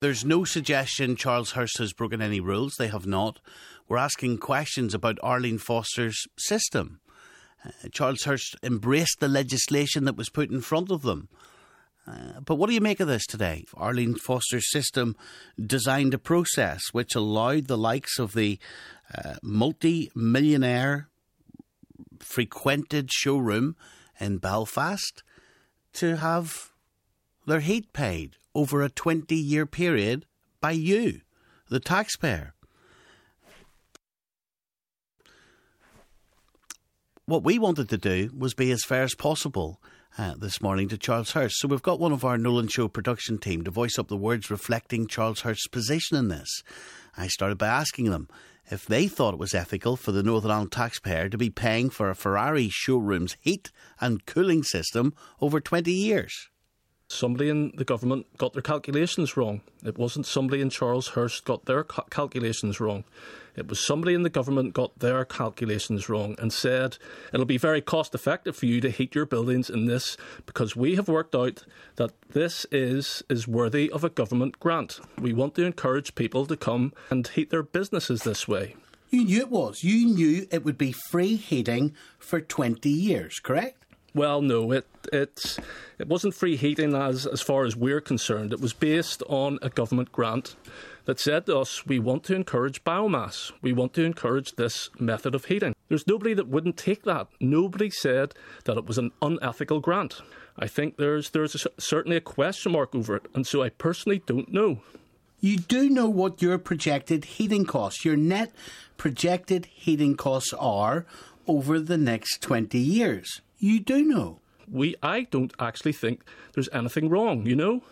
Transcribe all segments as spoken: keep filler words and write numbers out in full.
There's no suggestion Charles Hirst has broken any rules. They have not. We're asking questions about Arlene Foster's system. Uh, Charles Hirst embraced the legislation that was put in front of them. Uh, but what do you make of this today? Arlene Foster's system designed a process which allowed the likes of the uh, multi-millionaire frequented showroom in Belfast to have their heat paid over a twenty-year period by you, the taxpayer. What we wanted to do was be as fair as possible uh, this morning to Charles Hirst. So we've got one of our Nolan Show production team to voice up the words reflecting Charles Hirst's position in this. I started by asking them if they thought it was ethical for the Northern Ireland taxpayer to be paying for a Ferrari showroom's heat and cooling system over twenty years. Somebody in the government got their calculations wrong. It wasn't somebody in Charles Hirst got their ca- calculations wrong. It was somebody in the government got their calculations wrong and said, it'll be very cost effective for you to heat your buildings in this because we have worked out that this is, is worthy of a government grant. We want to encourage people to come and heat their businesses this way. You knew it was. You knew it would be free heating for twenty years, correct? Well, no, it it it wasn't free heating as, as far as we're concerned. It was based on a government grant that said to us, we want to encourage biomass. We want to encourage this method of heating. There's nobody that wouldn't take that. Nobody said that it was an unethical grant. I think there's there's a, certainly a question mark over it, and so I personally don't know. You do know what your projected heating costs, your net projected heating costs are over the next twenty years. You do know. We, I don't actually think there's anything wrong, you know?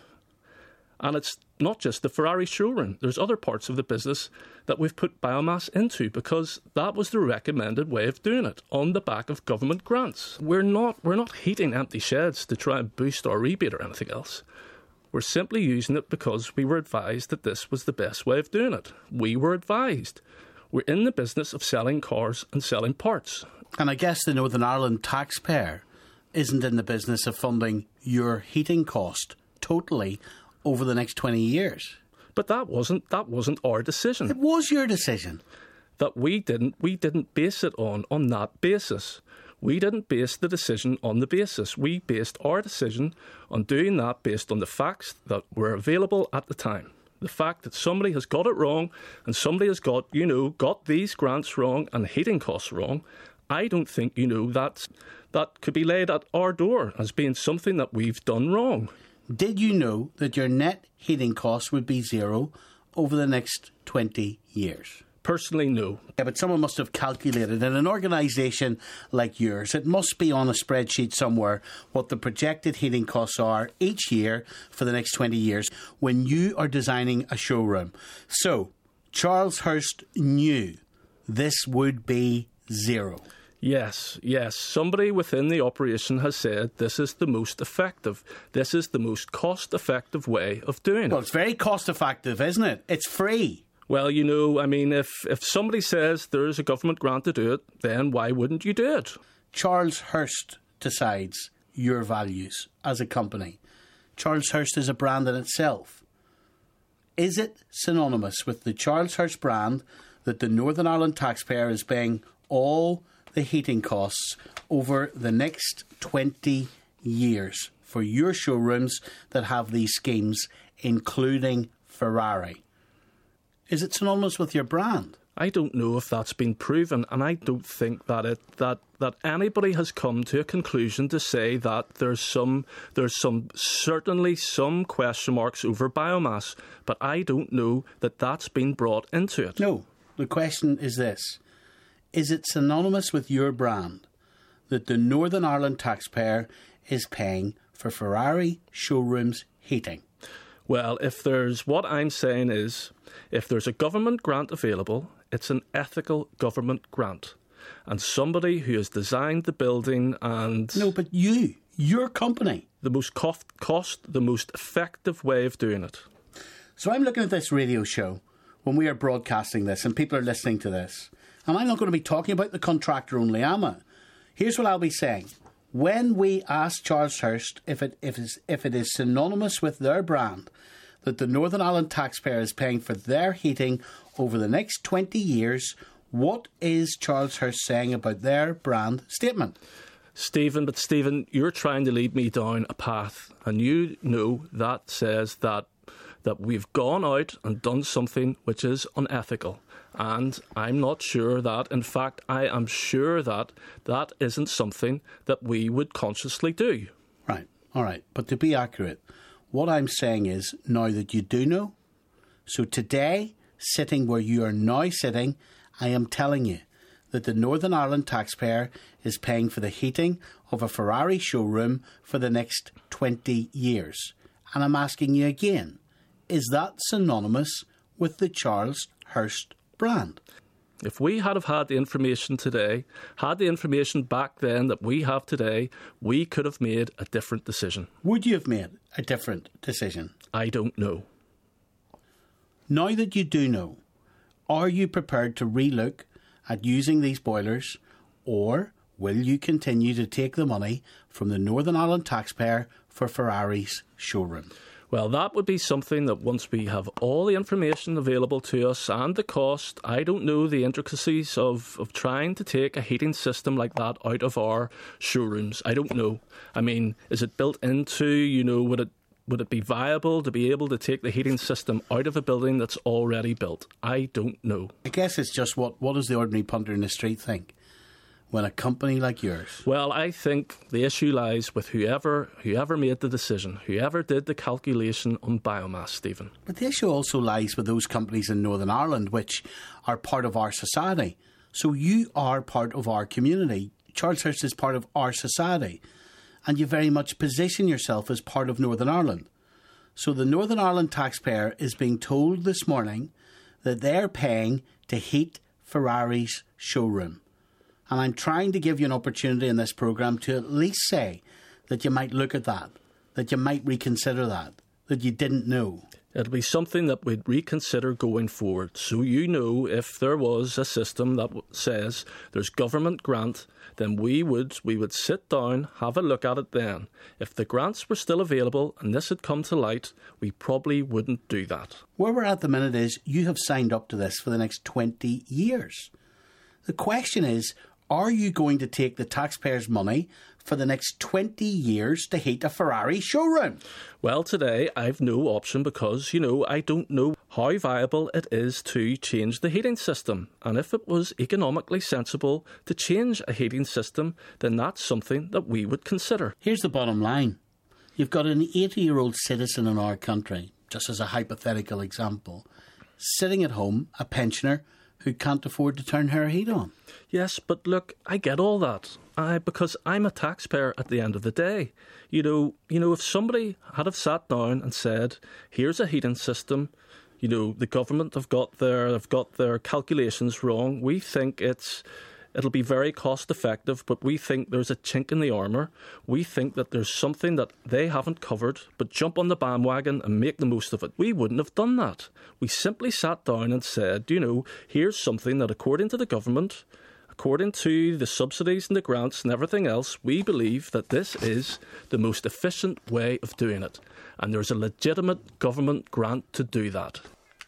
And it's not just the Ferrari showroom. There's other parts of the business that we've put biomass into because that was the recommended way of doing it on the back of government grants. We're not, we're not heating empty sheds to try and boost our rebate or anything else. We're simply using it because we were advised that this was the best way of doing it. We were advised. We're in the business of selling cars and selling parts. And I guess the Northern Ireland taxpayer isn't in the business of funding your heating cost totally over the next twenty years. But that wasn't that wasn't our decision. It was your decision. That we didn't we didn't base it on on that basis. We didn't base the decision on the basis. We based our decision on doing that based on the facts that were available at the time. The fact that somebody has got it wrong and somebody has got, you know, got these grants wrong and heating costs wrong, I don't think, you know, that that could be laid at our door as being something that we've done wrong. Did you know that your net heating costs would be zero over the next twenty years? Personally, no. Yeah, but someone must have calculated in an organisation like yours. It must be on a spreadsheet somewhere what the projected heating costs are each year for the next twenty years when you are designing a showroom. So, Charles Hirst knew this would be zero. Yes, yes. Somebody within the operation has said this is the most effective. This is the most cost-effective way of doing it. Well, it's very cost-effective, isn't it? It's free. Well, you know, I mean, if, if somebody says there is a government grant to do it, then why wouldn't you do it? Charles Hirst decides your values as a company. Charles Hirst is a brand in itself. Is it synonymous with the Charles Hirst brand that the Northern Ireland taxpayer is paying all the heating costs over the next twenty years for your showrooms that have these schemes, including Ferrari? Is it synonymous with your brand? I don't know if that's been proven, and I don't think that it that that anybody has come to a conclusion to say that there's some there's some certainly some question marks over biomass, but I don't know that that's been brought into it. No, the question is this. Is it synonymous with your brand that the Northern Ireland taxpayer is paying for Ferrari showrooms heating? Well, if there's, what I'm saying is, if there's a government grant available, it's an ethical government grant. And somebody who has designed the building and... No, but you, your company. The most cost, cost, the most effective way of doing it. So I'm looking at this radio show when we are broadcasting this and people are listening to this. And I'm not going to be talking about the contractor only, am I? Here's what I'll be saying. When we ask Charles Hirst if it, if, it's, if it is synonymous with their brand that the Northern Ireland taxpayer is paying for their heating over the next twenty years. What is Charles Hirst saying about their brand statement? Stephen, but Stephen, you're trying to lead me down a path, and you know that says that that we've gone out and done something which is unethical. And I'm not sure that, in fact, I am sure that that isn't something that we would consciously do. Right, all right. But to be accurate, what I'm saying is, now that you do know, so today, sitting where you are now sitting, I am telling you that the Northern Ireland taxpayer is paying for the heating of a Ferrari showroom for the next twenty years. And I'm asking you again, is that synonymous with the Charles Hirst brand? If we had have had the information today, had the information back then that we have today, we could have made a different decision. Would you have made a different decision? I don't know. Now that you do know, are you prepared to relook at using these boilers, or will you continue to take the money from the Northern Ireland taxpayer for Ferrari's showroom? Well, that would be something that once we have all the information available to us and the cost, I don't know the intricacies of, of trying to take a heating system like that out of our showrooms. I don't know. I mean, is it built into, you know, would it would it be viable to be able to take the heating system out of a building that's already built? I don't know. I guess it's just what, what does the ordinary punter in the street think when a company like yours... Well, I think the issue lies with whoever whoever made the decision, whoever did the calculation on biomass, Stephen. But the issue also lies with those companies in Northern Ireland which are part of our society. So you are part of our community. Charles Hirst is part of our society. And you very much position yourself as part of Northern Ireland. So the Northern Ireland taxpayer is being told this morning that they're paying to heat Ferrari's showroom. And I'm trying to give you an opportunity in this programme to at least say that you might look at that, that you might reconsider that, that you didn't know. It'll be something that we'd reconsider going forward. So you know, if there was a system that says there's government grant, then we would we would sit down, have a look at it then. If the grants were still available and this had come to light, we probably wouldn't do that. Where we're at the minute is you have signed up to this for the next twenty years. The question is, are you going to take the taxpayers' money for the next twenty years to heat a Ferrari showroom? Well, today I've no option because, you know, I don't know how viable it is to change the heating system. And if it was economically sensible to change a heating system, then that's something that we would consider. Here's the bottom line. You've got an eighty-year-old citizen in our country, just as a hypothetical example, sitting at home, a pensioner, who can't afford to turn her heat on. Yes, but look, I get all that. I because I'm a taxpayer at the end of the day. You know, you know, if somebody had have sat down and said, "Here's a heating system," you know, the government have got their have got their calculations wrong. We think it's it'll be very cost effective, but we think there's a chink in the armour. We think that there's something that they haven't covered, but jump on the bandwagon and make the most of it. We wouldn't have done that. We simply sat down and said, you know, here's something that according to the government, according to the subsidies and the grants and everything else, we believe that this is the most efficient way of doing it. And there's a legitimate government grant to do that.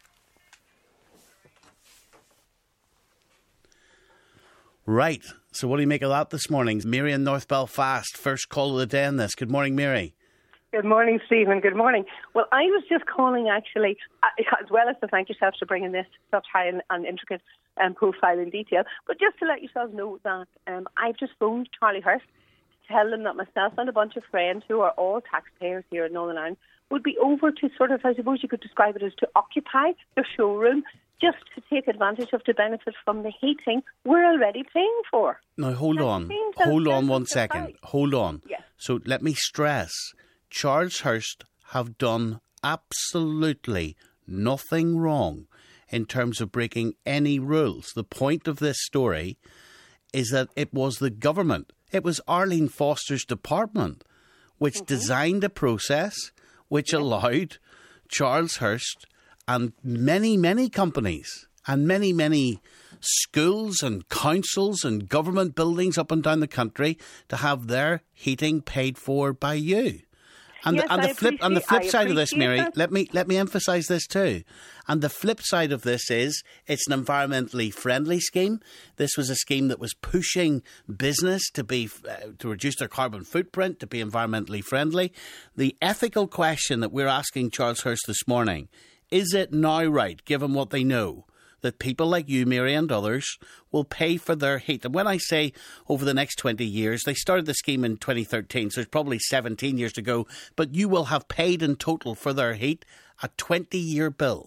Right. So what do you make of that this morning? Mary in North Belfast, first call of the day on this. Good morning, Mary. Good morning, Stephen. Good morning. Well, I was just calling, actually, as well as to thank yourself for bringing this such high and, and intricate um, profile in detail, but just to let yourselves know that um, I've just phoned Charlie Hirst to tell them that myself and a bunch of friends who are all taxpayers here in Northern Ireland would be over to sort of, I suppose you could describe it as to occupy the showroom, just to take advantage of the benefit from the heating we're already paying for. Now, hold on. Hold on one second. Hold on. Yes. So let me stress, Charles Hirst have done absolutely nothing wrong in terms of breaking any rules. The point of this story is that it was the government, it was Arlene Foster's department, which mm-hmm. designed a process which yes. allowed Charles Hirst and many, many companies and many, many schools and councils and government buildings up and down the country to have their heating paid for by you. And yes, the, and I the flip and the appreciate- flip I side of this, appreciate Mary, that. let me let me emphasise this too. And the flip side of this is it's an environmentally friendly scheme. This was a scheme that was pushing business to be uh, to reduce their carbon footprint, to be environmentally friendly. The ethical question that we're asking Charles Hirst this morning: is it now right, given what they know, that people like you, Mary, and others will pay for their heat? And when I say over the next twenty years, they started the scheme in twenty thirteen, so there's probably seventeen years to go, but you will have paid in total for their heat a twenty-year bill.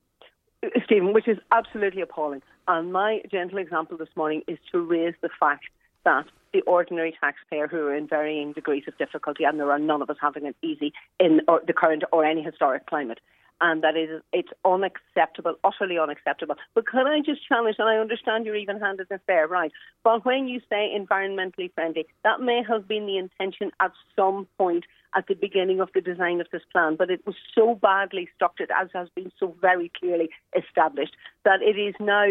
Stephen, which is absolutely appalling. And my gentle example this morning is to raise the fact that the ordinary taxpayer who are in varying degrees of difficulty, and there are none of us having it easy in or the current or any historic climate, and that is, it's unacceptable, utterly unacceptable. But can I just challenge, and I understand your even-handedness there, right, but when you say environmentally friendly, that may have been the intention at some point at the beginning of the design of this plan, but it was so badly structured, as has been so very clearly established, that it is now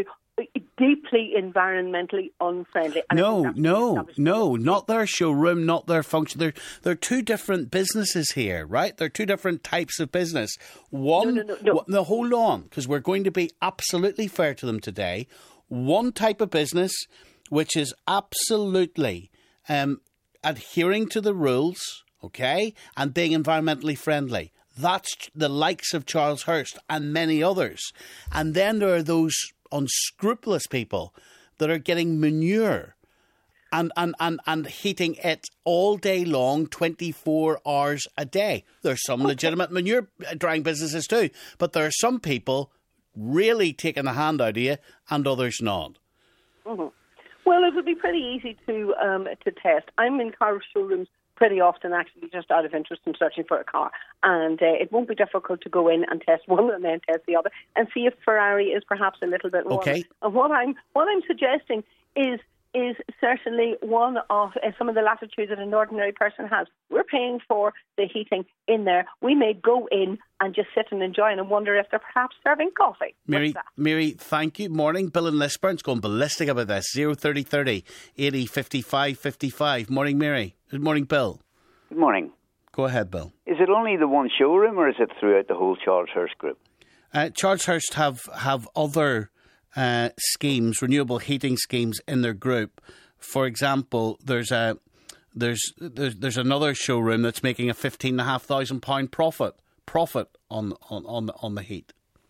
deeply environmentally unfriendly. And No, no, no, not their showroom, not their function. They're, they're two different businesses here, right? They're two different types of business. One, no, no, no, no. no hold on, because we're going to be absolutely fair to them today. One type of business which is absolutely um, adhering to the rules, okay, and being environmentally friendly. That's the likes of Charles Hirst and many others. And then there are those unscrupulous people that are getting manure and, and, and, and heating it all day long, twenty-four hours a day. There's some okay. legitimate manure drying businesses too, but there are some people really taking the hand out of you and others not. Mm-hmm. Well, it would be pretty easy to um, to test. I'm in car showrooms pretty often, actually, just out of interest in searching for a car. And uh, it won't be difficult to go in and test one and then test the other and see if Ferrari is perhaps a little bit more. Okay. And what I'm what I'm suggesting is is certainly one of uh, some of the latitudes that an ordinary person has. We're paying for the heating in there. We may go in and just sit and enjoy and wonder if they're perhaps serving coffee. Mary, Mary, thank you. Morning. Bill in Lisburn's going ballistic about this. zero thirty thirty eighty fifty-five fifty-five. Morning, Mary. Good morning, Bill. Good morning. Go ahead, Bill. Is it only the one showroom or is it throughout the whole Charles Hirst group? Uh, Charles Hirst have, have other uh, schemes, renewable heating schemes in their group. For example, there's a there's there's, there's another showroom that's making a fifteen and a half thousand pound profit profit on on on the, on the heat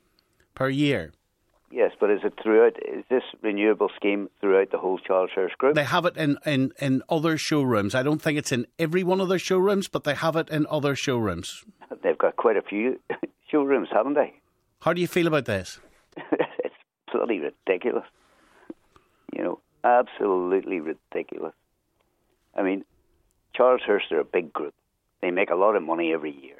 per year. Yes, but is it throughout? Is this renewable scheme throughout the whole Charles Hirst group? They have it in, in, in other showrooms. I don't think it's in every one of their showrooms, but they have it in other showrooms. They've got quite a few showrooms, haven't they? How do you feel about this? It's bloody ridiculous. You know, absolutely ridiculous. I mean, Charles Hirst are a big group. They make a lot of money every year.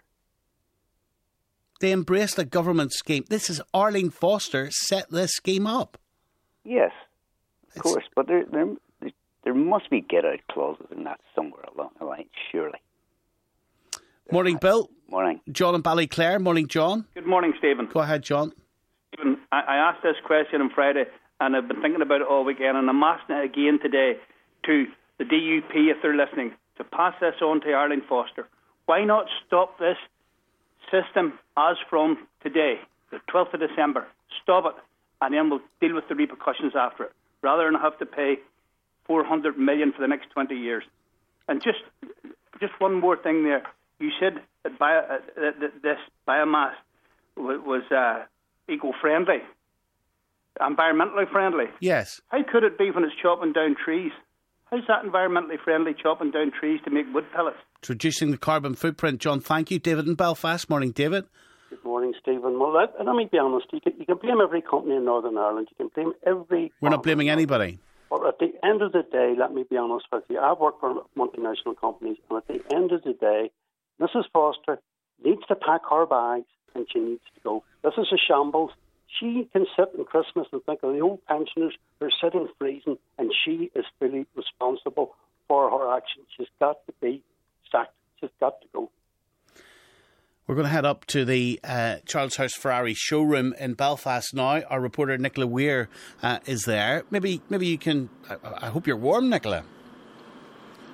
They embraced a government scheme. This is Arlene Foster set this scheme up. Yes, of it's, course. But there, there, there must be get-out clauses in that somewhere along the line, surely. Morning, Bill. Morning. John and Ballyclare. Morning, John. Good morning, Stephen. Go ahead, John. Stephen, I, I asked this question on Friday, and I've been thinking about it all weekend, and I'm asking it again today to the D U P, if they're listening, to pass this on to Arlene Foster. Why not stop this system as from today, the twelfth of December? Stop it, and then we'll deal with the repercussions after it, rather than have to pay four hundred million dollars for the next twenty years. And just just one more thing there. You said that, bio, uh, that this biomass w- was uh, eco-friendly, environmentally friendly. Yes. How could it be when it's chopping down trees? How's that environmentally friendly, chopping down trees to make wood pellets? It's reducing the carbon footprint, John. Thank you. David in Belfast. Morning, David. Good morning, Stephen. Well, let, let me be honest. You can, you can blame every company in Northern Ireland. You can blame every... We're not blaming anybody. But at the end of the day, let me be honest with you. I've worked for multinational companies, and at the end of the day, Missus Foster needs to pack her bags and she needs to go. This is a shambles. She can sit in Christmas and think of the old pensioners who are sitting freezing, and she is fully responsible for her actions. She's got to be sacked. She's got to go. We're going to head up to the uh, Charles Hirst Ferrari showroom in Belfast now. Our reporter Nicola Weir uh, is there. Maybe maybe you can... I, I hope you're warm, Nicola.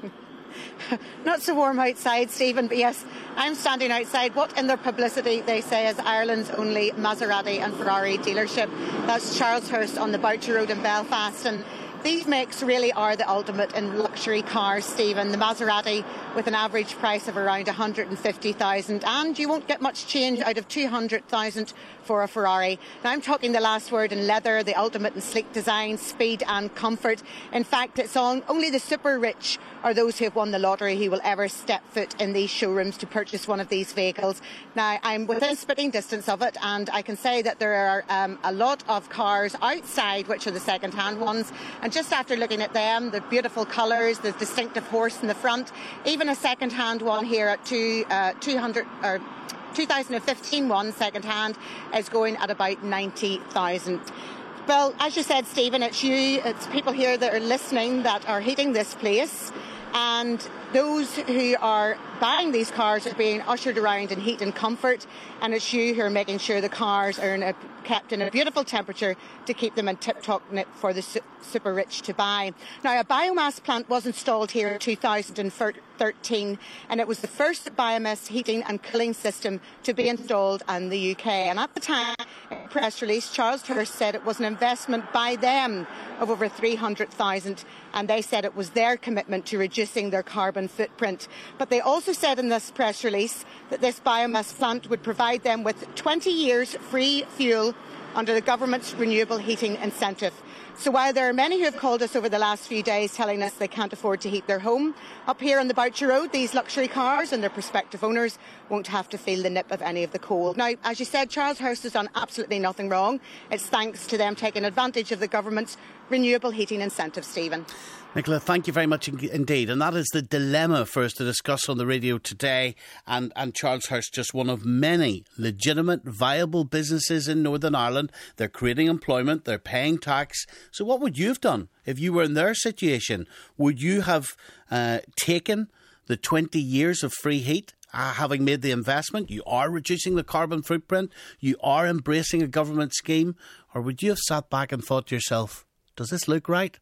Not so warm outside, Stephen, but yes, I'm standing outside what in their publicity they say is Ireland's only Maserati and Ferrari dealership. That's Charleshurst on the Boucher Road in Belfast, and these makes really are the ultimate in luxury cars, Stephen. The Maserati with an average price of around one hundred fifty thousand, and you won't get much change out of two hundred thousand for a Ferrari. Now, I'm talking the last word in leather, the ultimate in sleek design, speed and comfort. In fact, it's on only the super rich or those who have won the lottery who will ever step foot in these showrooms to purchase one of these vehicles. Now, I'm within spitting distance of it, and I can say that there are um, a lot of cars outside which are the second-hand ones, and just after looking at them, the beautiful colours, the distinctive horse in the front, even a second-hand one here at two, uh, two hundred or two thousand fifteen one second-hand is going at about ninety thousand. Well, as you said, Stephen, it's you, it's people here that are listening that are heating this place, and those who are buying these cars are being ushered around in heat and comfort, and it's you who are making sure the cars are in a, kept in a beautiful temperature to keep them in tip-top nip for the su- super rich to buy. Now, a biomass plant was installed here in two thousand thirteen, and it was the first biomass heating and cooling system to be installed in the U K. And at the time, in a press release, Charleshurst said it was an investment by them of over three hundred thousand, and they said it was their commitment to reducing their carbon footprint. But they also said in this press release that this biomass plant would provide them with twenty years free fuel under the government's renewable heating incentive. So while there are many who have called us over the last few days telling us they can't afford to heat their home, up here on the Boucher Road, these luxury cars and their prospective owners won't have to feel the nip of any of the cold. Now, as you said, Charleshurst has done absolutely nothing wrong. It's thanks to them taking advantage of the government's renewable heating incentive, Stephen. Nicola, thank you very much indeed. And that is the dilemma for us to discuss on the radio today. And, and Charleshurst, just one of many legitimate, viable businesses in Northern Ireland. They're creating employment, they're paying tax. So what would you have done if you were in their situation? Would you have uh, taken the twenty years of free heat? Uh, having made the investment, you are reducing the carbon footprint, you are embracing a government scheme? Or would you have sat back and thought to yourself, does this look right?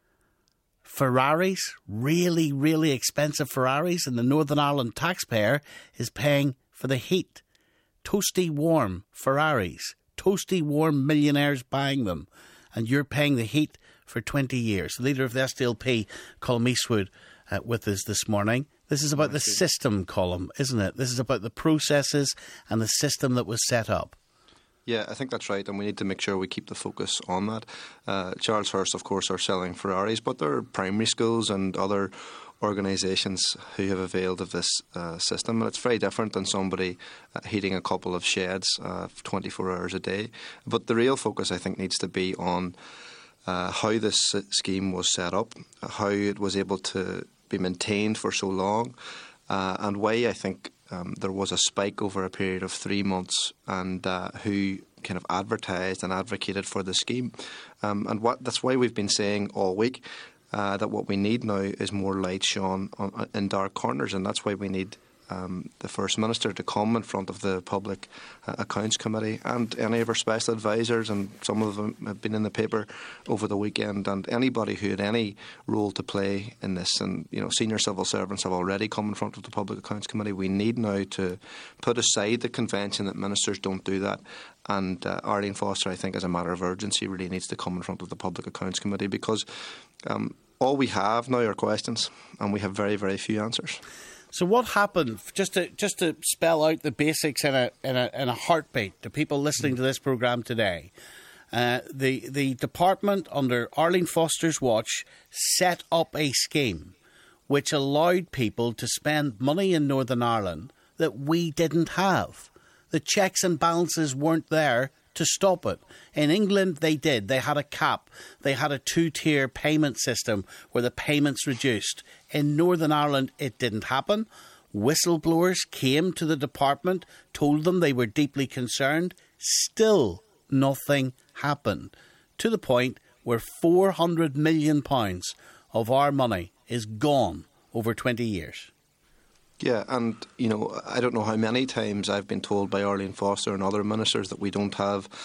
Ferraris, really, really expensive Ferraris, and the Northern Ireland taxpayer is paying for the heat. Toasty warm Ferraris, toasty warm millionaires buying them, and you're paying the heat for twenty years. The leader of the S D L P, Colm Eastwood, uh, with us this morning. This is about the system, Colm, isn't it? This is about the processes and the system that was set up. Yeah, I think that's right, and we need to make sure we keep the focus on that. Uh, Charleshurst, of course, are selling Ferraris, but there are primary schools and other organisations who have availed of this uh, system, and it's very different than somebody uh, heating a couple of sheds uh, twenty-four hours a day. But the real focus, I think, needs to be on uh, how this scheme was set up, how it was able to be maintained for so long, uh, and why I think Um, there was a spike over a period of three months, and uh, who kind of advertised and advocated for the scheme. Um, and what, that's why we've been saying all week uh, that what we need now is more light shone on, in dark corners, and that's why we need um, the First Minister to come in front of the Public uh, Accounts Committee and any of our special advisors, and some of them have been in the paper over the weekend, and anybody who had any role to play in this. And, you know, senior civil servants have already come in front of the Public Accounts Committee. We need now to put aside the convention that ministers don't do that. And uh, Arlene Foster, I think, as a matter of urgency, really needs to come in front of the Public Accounts Committee, because um, all we have now are questions, and we have very, very few answers. So what happened, just to just to spell out the basics in a in a, in a heartbeat to people listening to this programme today, uh, the, the department under Arlene Foster's watch set up a scheme which allowed people to spend money in Northern Ireland that we didn't have. The checks and balances weren't there to stop it. In England, they did. They had a cap. They had a two-tier payment system where the payments reduced. In Northern Ireland, it didn't happen. Whistleblowers came to the department, told them they were deeply concerned. Still, nothing happened. To the point where four hundred million pounds of our money is gone over twenty years. Yeah, and, you know, I don't know how many times I've been told by Arlene Foster and other ministers that we don't have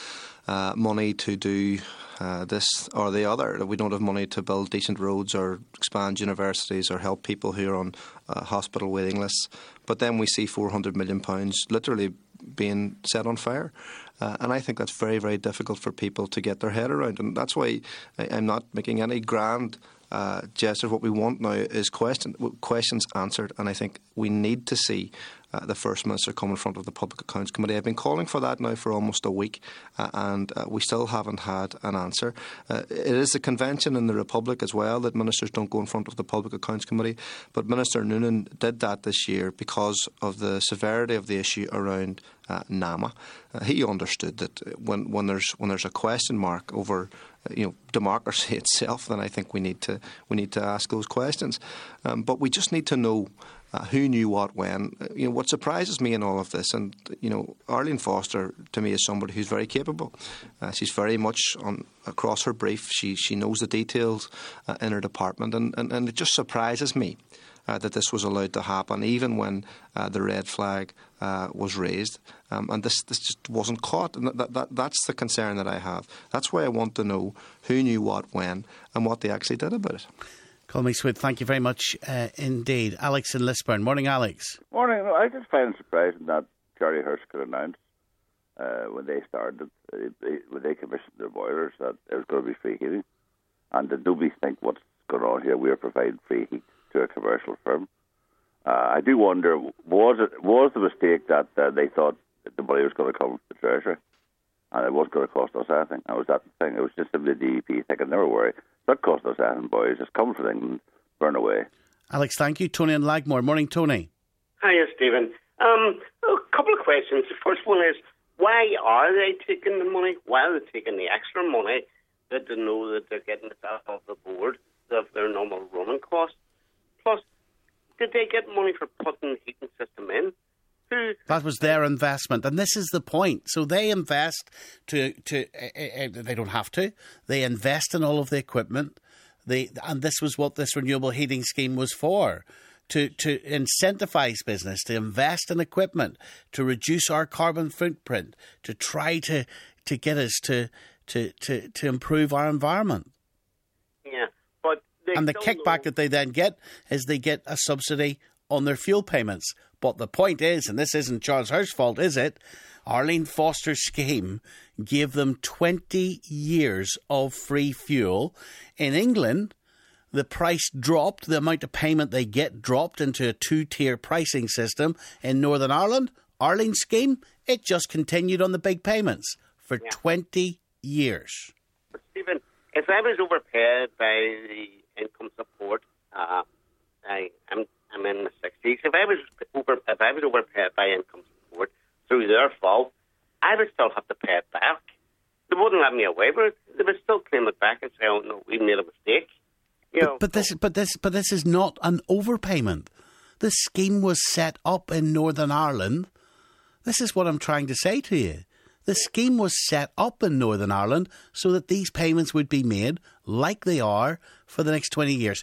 uh, money to do uh, this or the other, that we don't have money to build decent roads or expand universities or help people who are on uh, hospital waiting lists. But then we see four hundred million pounds literally being set on fire. Uh, and I think that's very, very difficult for people to get their head around. And that's why I, I'm not making any grand uh, gesture. What we want now is question, questions answered. And I think we need to see uh, the First Minister come in front of the Public Accounts Committee. I've been calling for that now for almost a week, uh, and uh, we still haven't had an answer. Uh, it is a convention in the Republic as well that ministers don't go in front of the Public Accounts Committee. But Minister Noonan did that this year because of the severity of the issue around uh, NAMA. Uh, he understood that when, when there's when there's a question mark over uh, you know democracy itself, then I think we need to we need to ask those questions. Um, but we just need to know Uh, who knew what when. Uh, you know, what surprises me in all of this, and you know, Arlene Foster to me is somebody who's very capable. Uh, she's very much on across her brief. She she knows the details uh, in her department, and, and, and it just surprises me uh, that this was allowed to happen, even when uh, the red flag uh, was raised, um, and this this just wasn't caught. And that, that that's the concern that I have. That's why I want to know who knew what when and what they actually did about it. Colmy Sweet, thank you very much uh, indeed. Alex in Lisburn. Morning, Alex. Morning. I just find it surprising that Charlie Hirst could announce uh, when they started, uh, they, when they commissioned their boilers, that it was going to be free heating. And did nobody think what's going on here? We are providing free heat to a commercial firm. Uh, I do wonder, was it was the mistake that uh, they thought that the money was going to come from the Treasury and it wasn't going to cost us anything? And was that the thing? It was just simply the D E P thinking, never worry. That cost us anything, boys. Just come from England, burn away. Alex, thank you. Tony in Lagmore. Morning, Tony. Hiya, Stephen. Um, a couple of questions. The first one is, why are they taking the money? Why are they taking the extra money that they know that they're getting it off the board of their normal running costs? Plus, did they get money for putting the heating system in? Who? That was their investment, and this is the point. So they invest to to uh, uh, they don't have to. They invest in all of the equipment. They and this was what this renewable heating scheme was for. To to incentivise business to invest in equipment, to reduce our carbon footprint, to try to to get us to to to, to improve our environment. Yeah, but they and the kickback know. that they then get is they get a subsidy on their fuel payments. But the point is, and this isn't Charles Hirst's fault, is it? Arlene Foster's scheme gave them twenty years of free fuel. In England, the price dropped, the amount of payment they get dropped into a two-tier pricing system. In Northern Ireland, Arlene's scheme, it just continued on the big payments for yeah. twenty years. But Stephen, if I was overpaid by the income support, uh, I, I'm I'm in the sixties. If I was over, if I was overpaid by income support through their fault, I would still have to pay it back. They wouldn't let me away with it. They would still claim it back and say, "Oh no, we made a mistake." You but, know, but this, but this, but this is not an overpayment. The scheme was set up in Northern Ireland. This is what I'm trying to say to you. The scheme was set up in Northern Ireland so that these payments would be made like they are for the next twenty years.